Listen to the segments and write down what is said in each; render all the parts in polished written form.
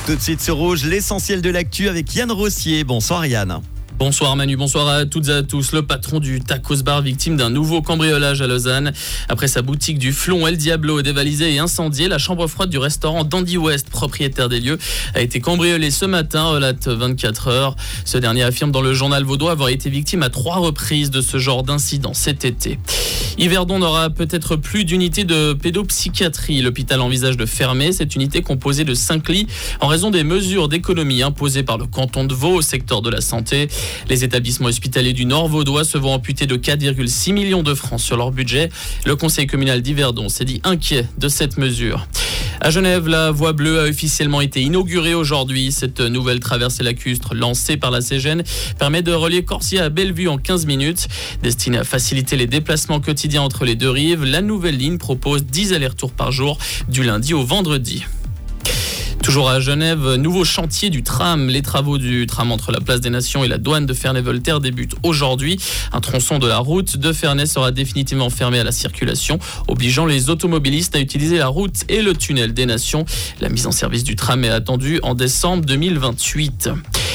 Tout de suite sur Rouge, l'essentiel de l'actu avec Yann Rossier. Bonsoir Yann. Bonsoir Manu, bonsoir à toutes et à tous. Le patron du Tacos Bar, victime d'un nouveau cambriolage à Lausanne. Après sa boutique du Flon El Diablo dévalisée et incendiée, la chambre froide du restaurant Dandy West, propriétaire des lieux, a été cambriolée ce matin, relate 24 heures. Ce dernier affirme dans le journal vaudois avoir été victime à 3 reprises de ce genre d'incident cet été. Yverdon n'aura peut-être plus d'unité de pédopsychiatrie. L'hôpital envisage de fermer cette unité composée de 5 lits en raison des mesures d'économie imposées par le canton de Vaud au secteur de la santé. Les établissements hospitaliers du Nord vaudois se vont amputer de 4,6 millions de francs sur leur budget. Le conseil communal d'Yverdon s'est dit inquiet de cette mesure. À Genève, la Voie Bleue a officiellement été inaugurée aujourd'hui. Cette nouvelle traversée lacustre lancée par la CGN permet de relier Corsier à Bellevue en 15 minutes. Destinée à faciliter les déplacements quotidiens entre les deux rives, la nouvelle ligne propose 10 allers-retours par jour du lundi au vendredi. Toujours à Genève, nouveau chantier du tram. Les travaux du tram entre la place des Nations et la douane de Ferney-Voltaire débutent aujourd'hui. Un tronçon de la route de Ferney sera définitivement fermé à la circulation, obligeant les automobilistes à utiliser la route et le tunnel des Nations. La mise en service du tram est attendue en décembre 2028.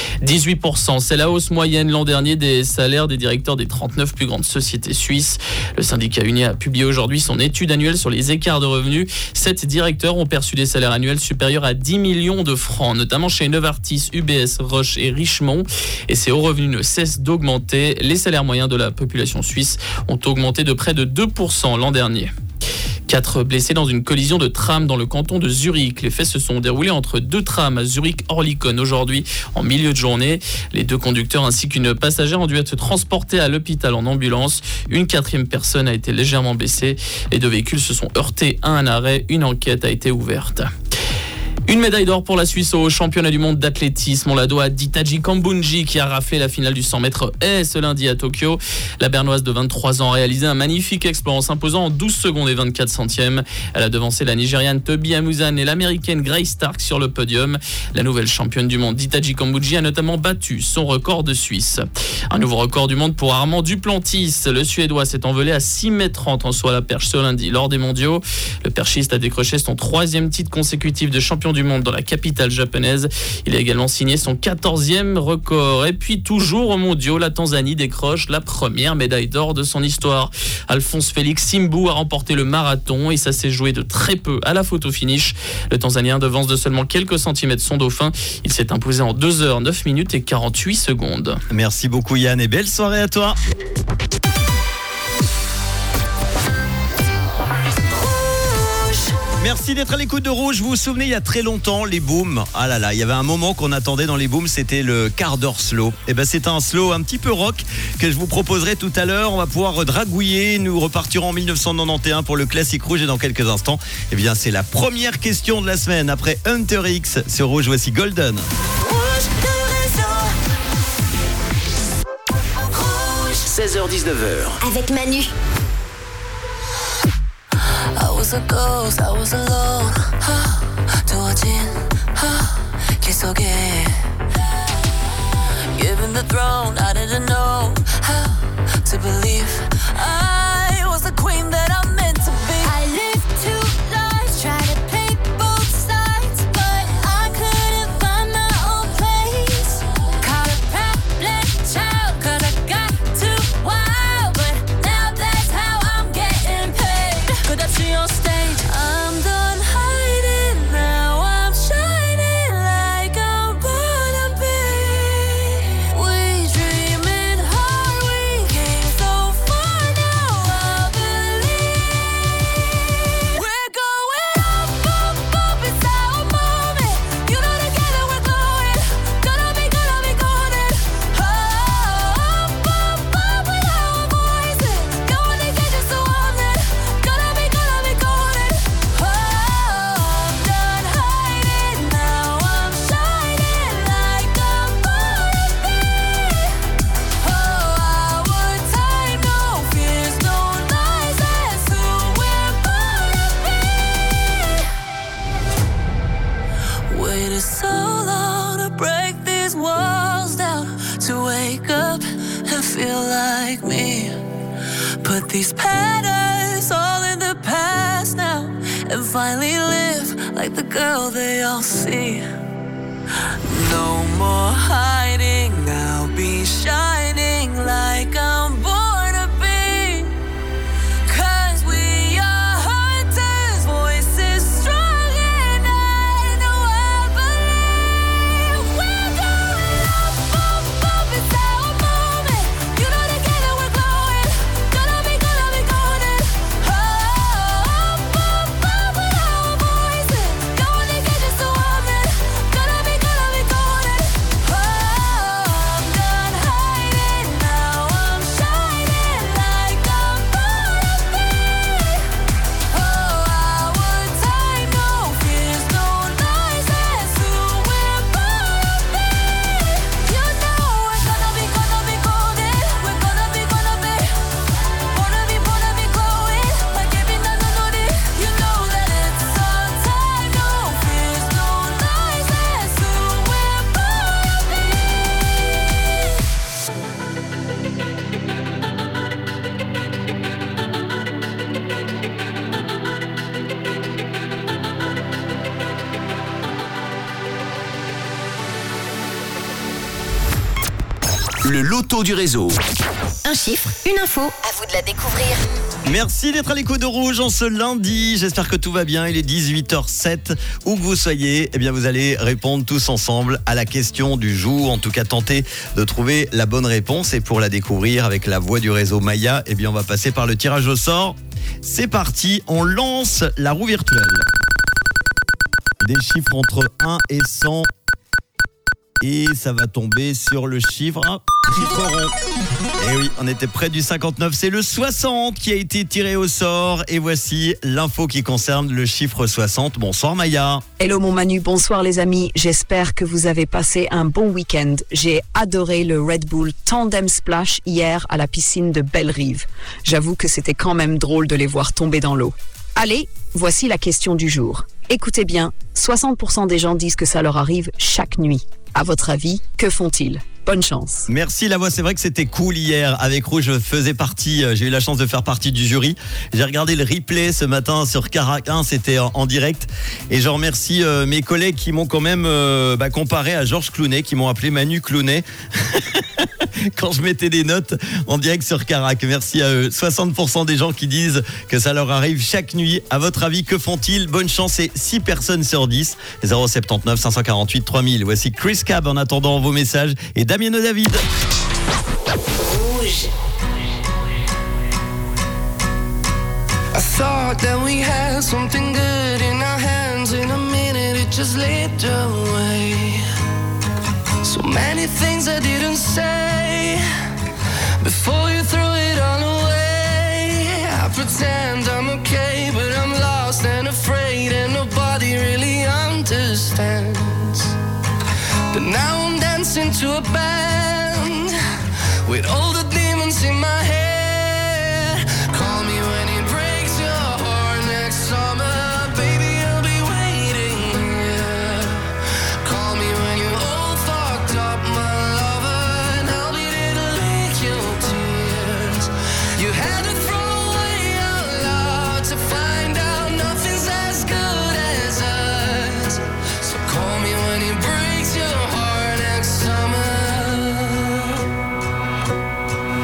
18%, c'est la hausse moyenne l'an dernier des salaires des directeurs des 39 plus grandes sociétés suisses. Le syndicat uni a publié aujourd'hui son étude annuelle sur les écarts de revenus. 7 directeurs ont perçu des salaires annuels supérieurs à 10 millions de francs, notamment chez Novartis, UBS, Roche et Richemont. Et ces hauts revenus ne cessent d'augmenter. Les salaires moyens de la population suisse ont augmenté de près de 2% l'an dernier. 4 blessés dans une collision de tram dans le canton de Zurich. Les faits se sont déroulés entre 2 trams à Zurich-Orlikon aujourd'hui en milieu de journée. Les 2 conducteurs ainsi qu'une passagère ont dû être transportés à l'hôpital en ambulance. Une 4e personne a été légèrement blessée. Les 2 véhicules se sont heurtés à un arrêt. Une enquête a été ouverte. Une médaille d'or pour la Suisse au championnat du monde d'athlétisme. On la doit à Ditaji Kambunji qui a raflé la finale du 100 mètres haies ce lundi à Tokyo. La Bernoise de 23 ans a réalisé un magnifique exploit en s'imposant en 12 secondes et 24 centièmes. Elle a devancé la Nigériane Tobi Amuzan et l'Américaine Grace Stark sur le podium. La nouvelle championne du monde Ditaji Kambunji a notamment battu son record de Suisse. Un nouveau record du monde pour Armand Duplantis. Le Suédois s'est envolé à 6,30 mètres en saut à la perche ce lundi lors des mondiaux. Le perchiste a décroché son 3e titre consécutif de champion du monde dans la capitale japonaise. Il a également signé son 14e record. Et puis toujours aux mondiaux, la Tanzanie décroche la première médaille d'or de son histoire. Alphonse Félix Simbu a remporté le marathon et ça s'est joué de très peu à la photo finish. Le Tanzanien devance de seulement quelques centimètres son dauphin. Il s'est imposé en 2 heures 9 minutes et 48 secondes. Merci beaucoup Yann et belle soirée à toi. Merci d'être à l'écoute de Rouge. Vous vous souvenez, il y a très longtemps, les booms. Ah là là, il y avait un moment qu'on attendait dans les booms, c'était le quart d'heure slow. Et ben c'est un slow un petit peu rock que je vous proposerai tout à l'heure. On va pouvoir dragouiller. Nous repartirons en 1991 pour le classique Rouge et dans quelques instants, eh bien c'est la première question de la semaine. Après Hunter X sur Rouge, voici Golden. Rouge, 16h-19h. avec Manu. I was a ghost, I was alone. 두어진 길 속에 Given the throne, I didn't know how to believe I was the queen that I'm meant to be. I lived 2 lives, tried to play both sides, but I couldn't find my own place. Caught a problem child, 'cause I got too wild, but now that's how I'm getting paid. 끝없이 on stage, I'm done hiding now. I'm shining like I'm born to be. We dreaming hard, we came so far, now I believe. We're going up, up, up, it's our moment. You know together we're glowing. Gonna be golden. Up, up, up with our voices. Going to get just so on it. Gonna be golden. Oh, I'm done hiding now. I'm shining like I'm born to be. Oh, our time, no fears, no lies. That's who we're born to be. Waited so long to break these walls down, to wake up and feel like me. Put these patterns all in the past now, and finally live like the girl they all see. No more hiding, I'll be shining like I'm born to be. 'Cause we are hunters, voices strong and I know I believe. We're going up, up, it's our moment. You know together we're glowing. Gonna be golden. Up, with our voices. Going to get just a woman. Gonna be golden. I'm done hiding, now I'm shining like I'm born to be. Our time, no fears, no lies, that's who we're born to be. You know we're gonna be golden. We're gonna be glowing, like every night I know it. You know that it's our time, no fears, no lies, that's who we're born to be. Le loto du réseau. Un chiffre, une info, à vous de la découvrir. Merci d'être à l'écoute de Rouge en ce lundi. J'espère que tout va bien. Il est 18h07. Où que vous soyez, eh bien vous allez répondre tous ensemble à la question du jour. En tout cas, tenter de trouver la bonne réponse. Et pour la découvrir avec la voix du réseau Maya, eh bien on va passer par le tirage au sort. C'est parti. On lance la roue virtuelle. Des chiffres entre 1 et 100. Et ça va tomber sur le chiffre rond. Et oui, on était près du 59. C'est le 60 qui a été tiré au sort. Et voici l'info qui concerne le chiffre 60. Bonsoir Maya. Hello mon Manu, bonsoir les amis. J'espère que vous avez passé un bon week-end. J'ai adoré le Red Bull Tandem Splash hier à la piscine de Belle-Rive. J'avoue que c'était quand même drôle de les voir tomber dans l'eau. Allez, voici la question du jour. Écoutez bien, 60% des gens disent que ça leur arrive chaque nuit. À votre avis, que font-ils ? Bonne chance. Merci la voix, c'est vrai que c'était cool hier avec Rouge, je faisais partie, j'ai eu la chance de faire partie du jury. J'ai regardé le replay ce matin sur Carac 1, c'était en direct et je remercie mes collègues qui m'ont quand même comparé à Georges Clooney, qui m'ont appelé Manu Clooney quand je mettais des notes en direct sur Carac. Merci à eux. 60% des gens qui disent que ça leur arrive chaque nuit. À votre avis, que font-ils ? Bonne chance, c'est 6 personnes sur 10. 079 548 3000. Voici Chris Cab en attendant vos messages et Damien David. Rouge. I thought that we had something good in our hands. In a minute it just slipped away. So many things I didn't say before you threw it all away. I pretend I'm okay, but I'm lost and afraid, and nobody really understands. But now I'm dancing to a band with all the demons in my head. Call me when it breaks your heart next summer, baby, I'll be waiting here. Call me when you're all fucked up, my lover, and I'll be there to lick your tears. You had to throw away our love to find out nothing's as good as us. So call me when it breaks your heart next summer.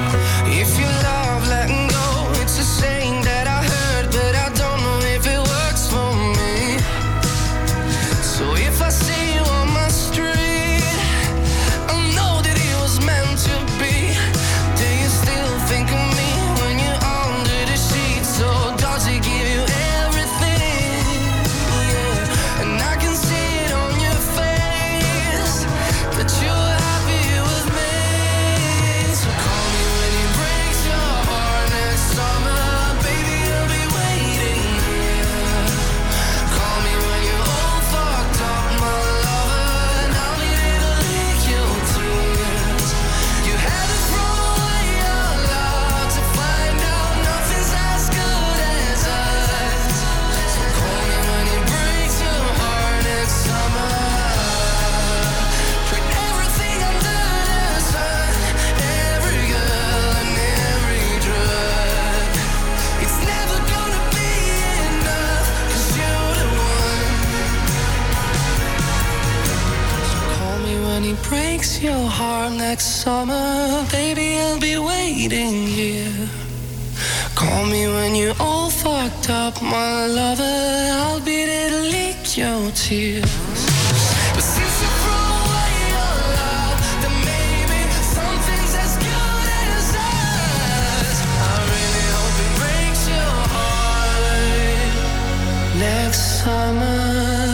breaks your heart next summer, baby, I'll be waiting here. Call me when you're all fucked up, my lover. I'll be there to lick your tears. But since you threw away your love, then maybe something's as good as us. I really hope it breaks your heart next summer.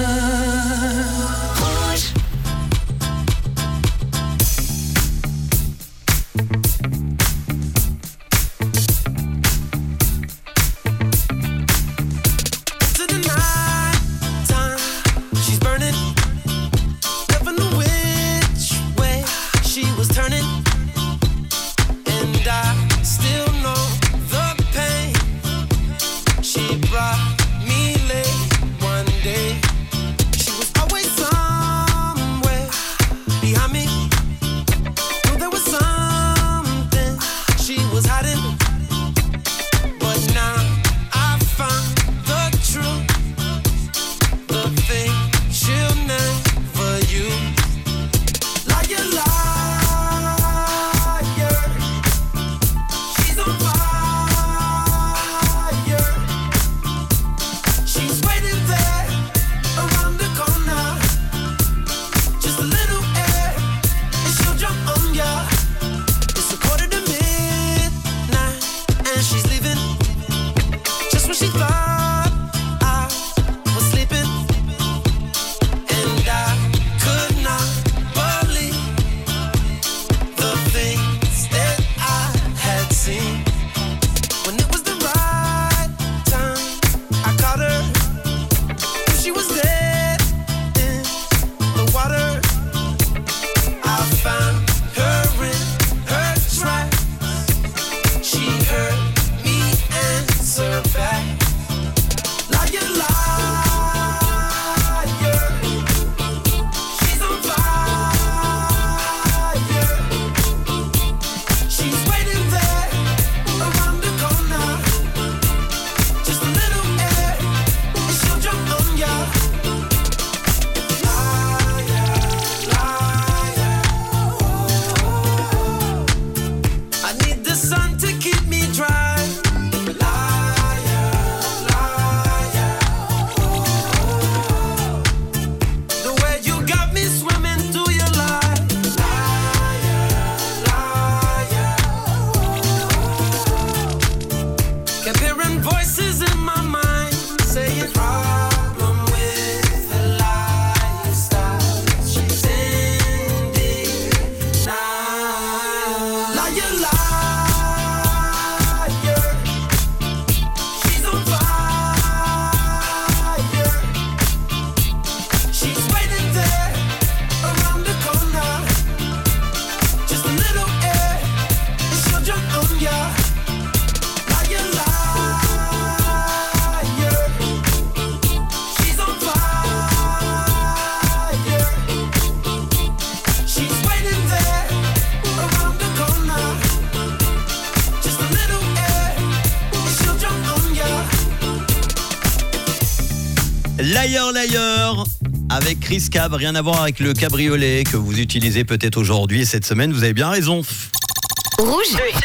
Liar Liar avec Chris Cab, rien à voir avec le cabriolet que vous utilisez peut-être aujourd'hui et cette semaine, vous avez bien raison. Rouge,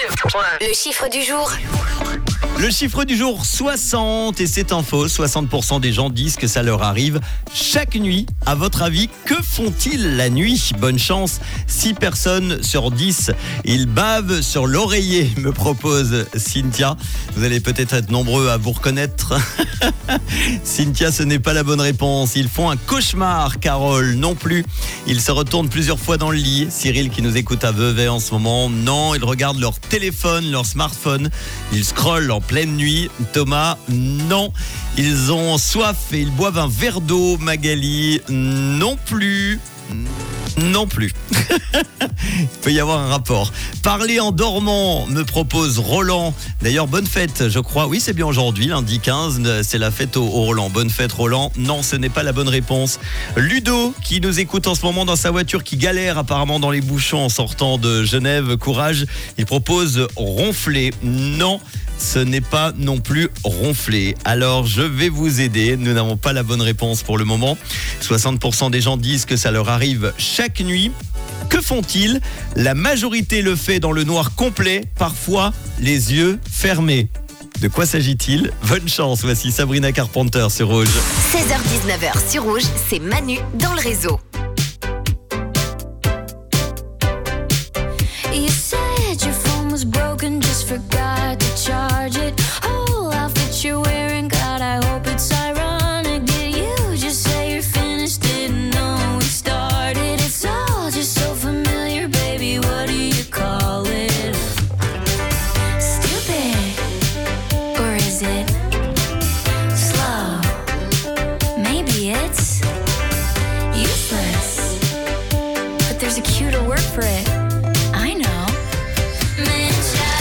le chiffre du jour. Le chiffre du jour, 60, et c'est un faux. 60% des gens disent que ça leur arrive chaque nuit. À votre avis, que font-ils la nuit? Bonne chance. 6 personnes sur 10, ils bavent sur l'oreiller, me propose Cynthia. Vous allez peut-être être nombreux à vous reconnaître. Cynthia, ce n'est pas la bonne réponse. Ils font un cauchemar, Carole, non plus. Ils se retournent plusieurs fois dans le lit. Cyril, qui nous écoute à Vevey en ce moment, non. Ils regardent leur téléphone, leur smartphone. Ils scrollent en pleine nuit. Thomas, non. Ils ont soif et ils boivent un verre d'eau. Magali, non plus. Non plus. Il peut y avoir un rapport. Parler en dormant, me propose Roland. D'ailleurs, bonne fête, je crois. Oui, c'est bien aujourd'hui, lundi 15, c'est la fête au Roland. Bonne fête, Roland. Non, ce n'est pas la bonne réponse. Ludo, qui nous écoute en ce moment dans sa voiture, qui galère apparemment dans les bouchons en sortant de Genève. Courage. Il propose ronfler. Non, ce n'est pas non plus ronfler. Alors, je vais vous aider. Nous n'avons pas la bonne réponse pour le moment. 60% des gens disent que ça leur arrive chaque nuit. Que font-ils? La majorité le fait dans le noir complet, parfois les yeux fermés. De quoi s'agit-il? Bonne chance, voici Sabrina Carpenter sur Rouge. 16h-19h sur Rouge, c'est Manu dans le réseau. You said your phone was broken, just forgot to charge it. Oh, outfit you're wearing, God, I hope it's ironic. Did you just say you're finished? Didn't know we started. It's all just so familiar, baby. What do you call it? Stupid, or is it slow? Maybe it's useless, but there's a cuter word for it. I know. Man,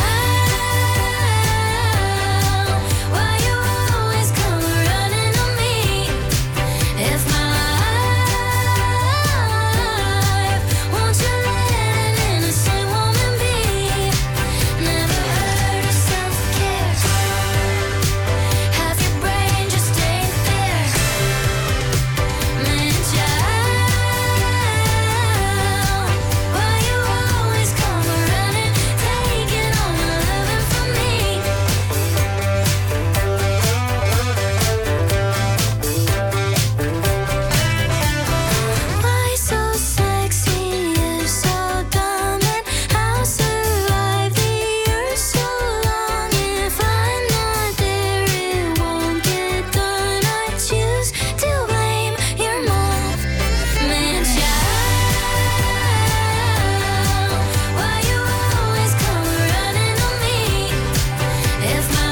child, why you always come running on me? If my life, won't you let an innocent woman be? Never heard of self-care. Half your brain just ain't there. Man, child, why you always come running, taking all my loving from me? Why so sexy, you so dumb, and I'll survive the earth so long. If I'm not there, it won't get done. I choose to blame your mom. Man, child, why you always come running on me? If my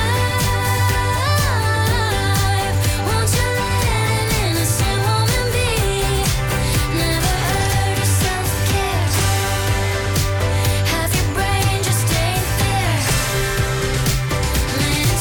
life, won't you let an innocent woman be? Never heard of self-care. Half your brain just ain't there. Man,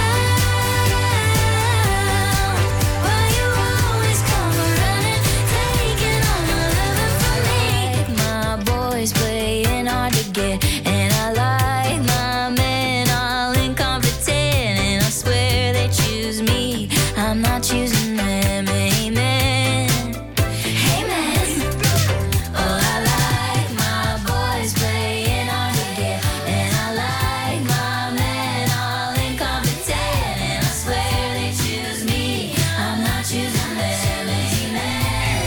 child, why you always come running, taking all my loving from me? My boys playing hard to get, and I like my men all incompetent, and I swear they choose me, I'm not choosing them. Amen. Amen. Oh, I like my boys playing hard to get, and I like my men all incompetent, and I swear they choose me, I'm not choosing them. Amen.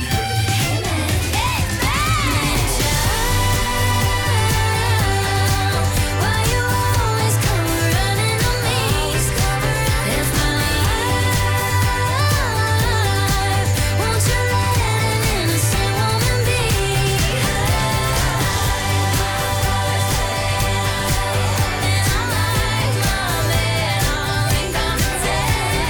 Why you always come running on me? If my life, won't you let an innocent woman be? And I like my men all incompetent.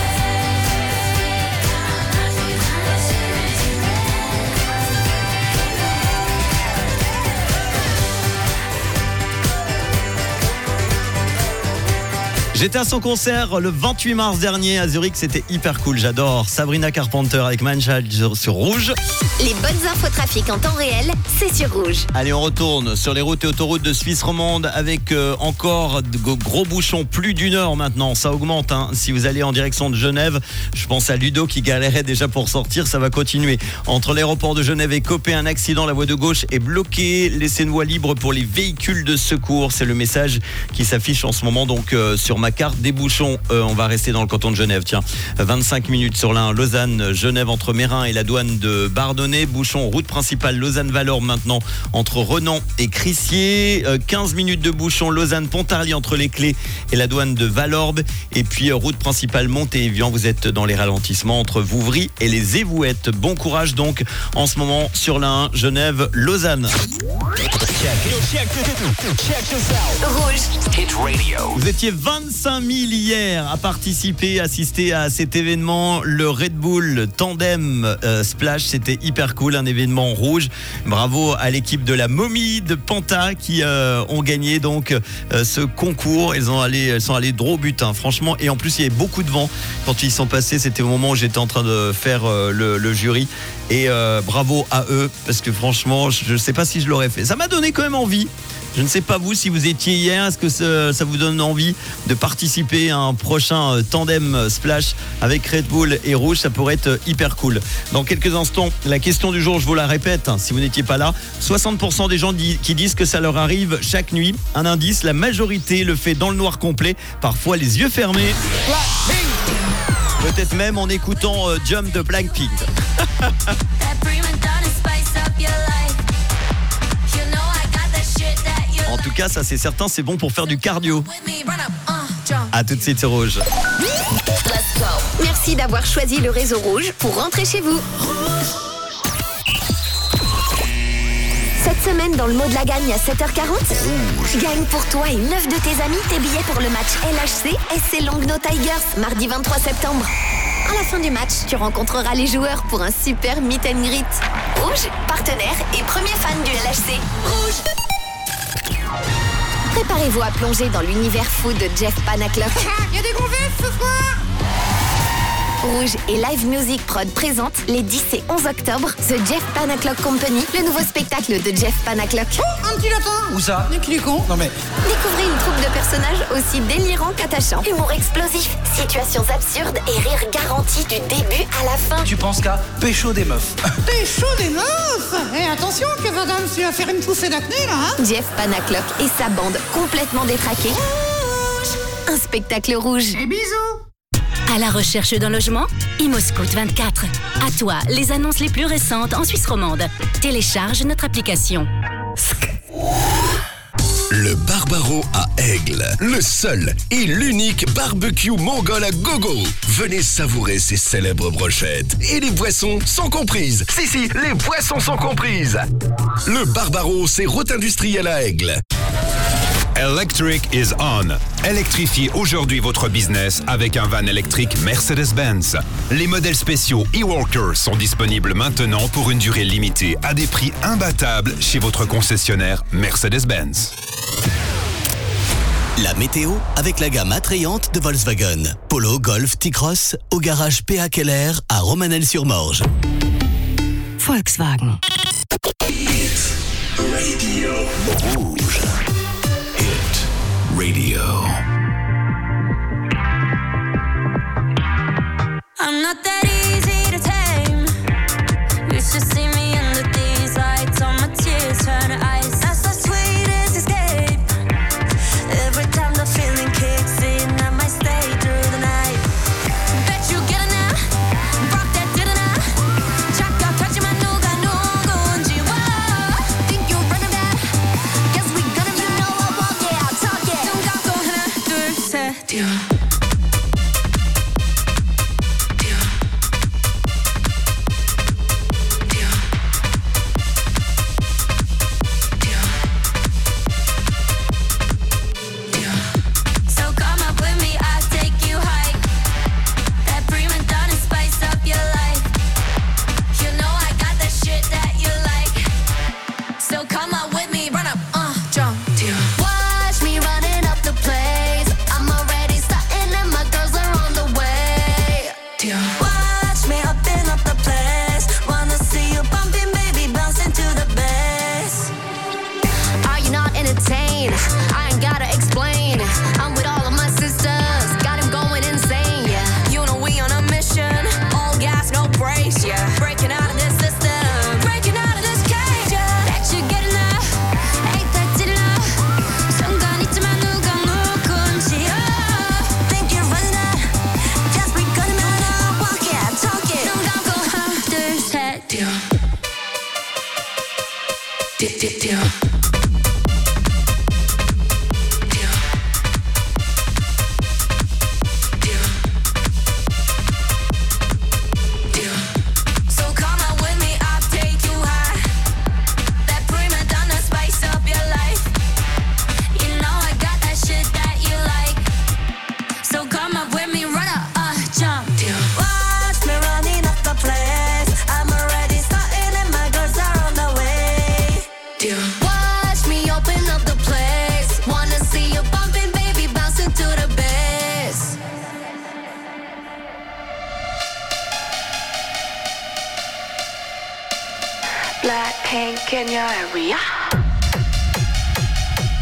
J'étais à son concert le 28 mars dernier à Zurich, c'était hyper cool, j'adore. Sabrina Carpenter avec Manchild sur Rouge. Les bonnes infos trafic en temps réel, c'est sur Rouge. Allez, on retourne sur les routes et autoroutes de Suisse romande avec encore de gros bouchons, plus d'une heure maintenant, ça augmente. Si vous allez en direction de Genève, je pense à Ludo qui galérait déjà pour sortir, ça va continuer. Entre l'aéroport de Genève et Copé, un accident, la voie de gauche est bloquée, laissez une voie libre pour les véhicules de secours, c'est le message qui s'affiche en ce moment donc sur ma carte des bouchons. On va rester dans le canton de Genève, tiens, 25 minutes sur l'Ain, Lausanne, Genève entre Mérin et la douane de Bardonnay, bouchon route principale Lausanne-Valorbe maintenant entre Renan et Crissier, 15 minutes de bouchon Lausanne-Pontarlier entre les Clés et la douane de Valorbe, et puis route principale Montévian, vous êtes dans les ralentissements entre Vouvry et les Évouettes. Bon courage donc en ce moment sur l'Ain, Genève, Lausanne. Rouge. Hit Radio. Vous étiez 25 000 hier à participer, assister à cet événement, le Red Bull Tandem Splash, c'était hyper cool, un événement rouge. Bravo à l'équipe de la Momie de Panta qui ont gagné donc ce concours. Elles sont allées droit au but, franchement, et en plus il y avait beaucoup de vent quand ils sont passés, c'était au moment où j'étais en train de faire le jury. Et bravo à eux, parce que franchement, je ne sais pas si je l'aurais fait. Ça m'a donné quand même envie Je ne sais pas vous si vous étiez hier, est-ce que ça vous donne envie de participer à un prochain tandem splash avec Red Bull et Rouge? Ça pourrait être hyper cool. Dans quelques instants, la question du jour, je vous la répète, si vous n'étiez pas là, 60% des gens qui disent que ça leur arrive chaque nuit. Un indice, la majorité le fait dans le noir complet, parfois les yeux fermés. Peut-être même en écoutant Jump de Blackpink. En tout cas, ça c'est certain, c'est bon pour faire du cardio. A tout de suite sur Rouge. Merci d'avoir choisi le réseau Rouge pour rentrer chez vous. Cette semaine, dans le mot de la gagne à 7h40, gagne pour toi et 9 de tes amis tes billets pour le match LHC SC Langnau Tigers, mardi 23 septembre. À la fin du match, tu rencontreras les joueurs pour un super meet and greet. Rouge, partenaire et premier fan du LHC. Rouge. Préparez-vous à plonger dans l'univers fou de Jeff Panaclock. Y a des gonzesses ce soir? Rouge et Live Music Prod présentent les 10 et 11 octobre The Jeff Panaclock Company, le nouveau spectacle de Jeff Panaclock. Oh, un petit lapin. Où ça? Mais qu'il est con. Non mais... Découvrez une troupe de personnages aussi délirants qu'attachants. Humour explosif, situations absurdes et rire garanti du début à la fin. Tu penses qu'à pécho des meufs. T'es chaud des meufs. Et attention, Kev Adams, tu vas faire une poussée d'acné là, hein? Jeff Panaclock et sa bande complètement détraquée. Un spectacle rouge. Et bisous. À la recherche d'un logement? Imoscout 24. À toi, les annonces les plus récentes en Suisse romande. Télécharge notre application. Le Barbaro à Aigle, le seul et l'unique barbecue mongol à gogo. Venez savourer ces célèbres brochettes. Et les boissons sont comprises. Si, les boissons sont comprises. Le Barbaro, c'est route industrielle à Aigle. Electric is on. Électrifiez aujourd'hui votre business avec un van électrique Mercedes-Benz. Les modèles spéciaux e-Walker sont disponibles maintenant pour une durée limitée à des prix imbattables chez votre concessionnaire Mercedes-Benz. La météo avec la gamme attrayante de Volkswagen. Polo, Golf, T-Cross au garage PA Keller à Romanel-sur-Morge. Volkswagen. Hit Radio Rouge. Hit Radio. I'm not that easy to tame. You should see me under these lights. All my tears turn to ice. That's the sweetest escape. Every time the feeling kicks in, I might stay through the night. Bet you get it now. Rock that dinner now. 잠깐 touching my 누가 누군지. Whoa. Think you're running back? Guess we gonna be. You know I walk it out, talk it. 눈 감고 하나 둘 셋. So come up with me, I'll take you high. That prima donna spice up your life. You know I got that shit that you like. So come up with me, run up, jump. Watch me running up the place. I'm already starting and my girls are on the way. Watch me upping up the place. Wanna see you bumping, baby, bouncing to the bass. Are you not entertained? I ain't gotta explain. I'm with all of my sisters, got him going insane, yeah. You know we on a mission, all gas, no brakes, yeah. Breaking out of this system, breaking out of this cage, yeah. Bet you get enough, ain't that did enough. 순간 있지만 누가 누군지, think you're running out. Just we gonna walk it, talk it. 눈 감고 하나 둘 셋. So come on with me, I'll take you high. That prima donna spice up your life. You know I got that shit that you like. So come up with me, run up, jump. Watch me running up the place. I'm already starting and my girls are on the way. Watch me open up the place. Wanna see you bumping, baby, bouncing to the bass. Blackpink in your area.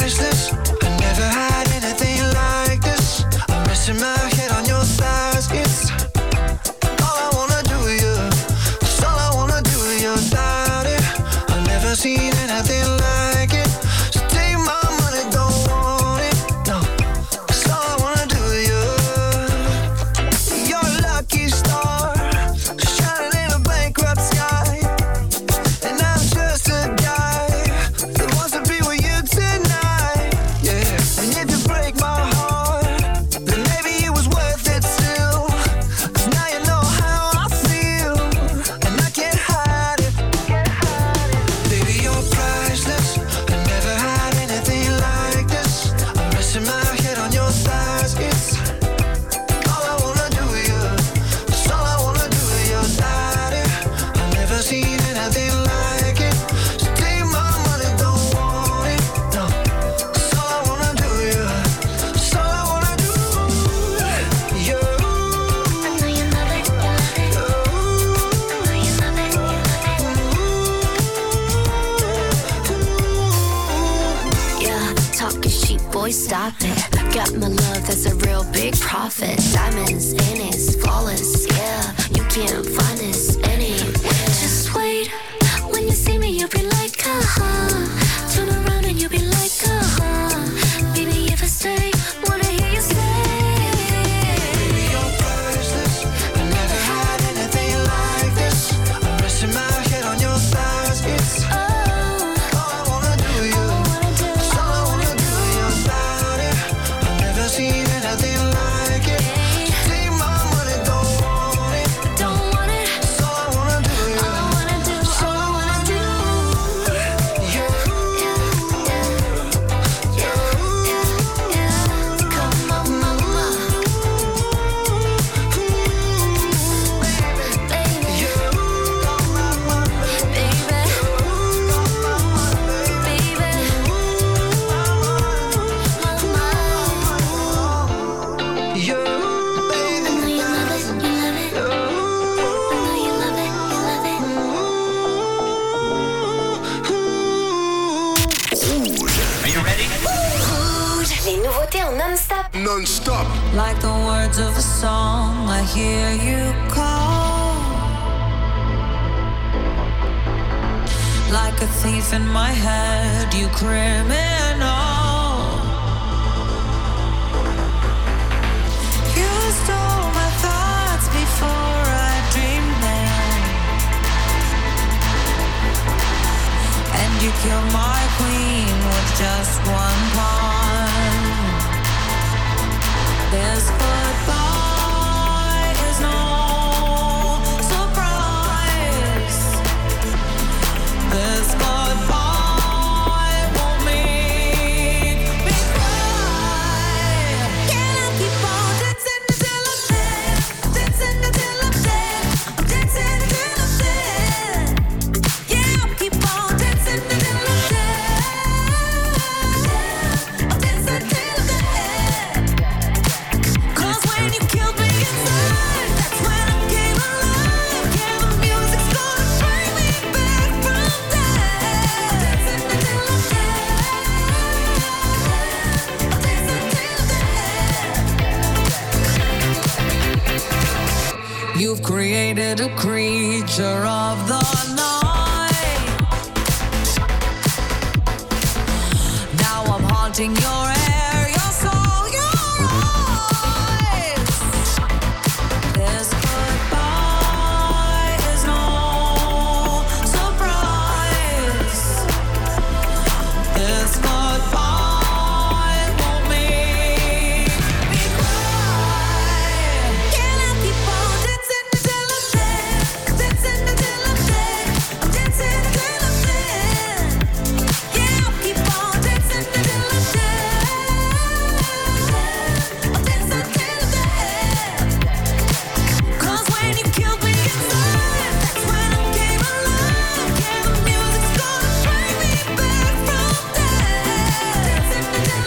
priceless. I never had anything like this. I'm resting my head on your thighs. It's all I wanna do with you. It's all I wanna do with you, daddy. I've never seen anything like it. So take my money, don't want it. No, it's all I wanna do with you. You're a lucky star, shining in a bankrupt sky. And I'm just a guy that wants to be with you tonight. Yeah, and if you break my heart, then maybe it was worth it still. 'Cause now you know how I feel, and I can't hide it. Baby, you're priceless. I never had anything like this. I'm resting my head on your thighs. It's all I wanna do with you. It's all I wanna do with you, daddy. I've never seen anything like it. So take my money, don't want it. No, it's all I wanna do with you. It's all I wanna do. You. I know you love it. I know you love it. Yeah, talking sheep, boy, stop it. Got my love, that's a real big profit. Diamonds in it, flawless, yeah. You can't find this anywhere. Just wait, when you see me, you'll be like, turn around and you'll be like, baby, if I stay, wanna hear you say. Baby, you're priceless. I never had anything like this. I'm resting my head on your thighs. It's all I wanna do with you. It's all I wanna do with you, daddy. I've never seen anything like it. So take my money, don't want it. Don't want it. It's all I wanna do with you. All I wanna do, all I wanna do. You. Come on, mama. Baby, You, baby. I know you love it, you love it. I know you love it, you love it. Rouge, les nouveautés en non-stop. Non-stop. Like the words of a song, I hear you call. Like a thief in my head, you criminal. You stole my thoughts before I dreamed them, and you killed my queen with just one pawn. This goodbye is no surprise. This goodbye won't make me cry. Can I keep on dancing until I'm dead? Dancing until I'm dead. I'm dancing until I'm dead. Yeah, I'll keep on dancing until I'm dead. I'm dancing until I'm dead. 'Cause when you killed me inside, that's when I came alive. Yeah, the music's gonna bring me back from dead. Dancing until I'm dead. I'm dancing until I'm dead. You've created a creature of the night. Now I'm haunting your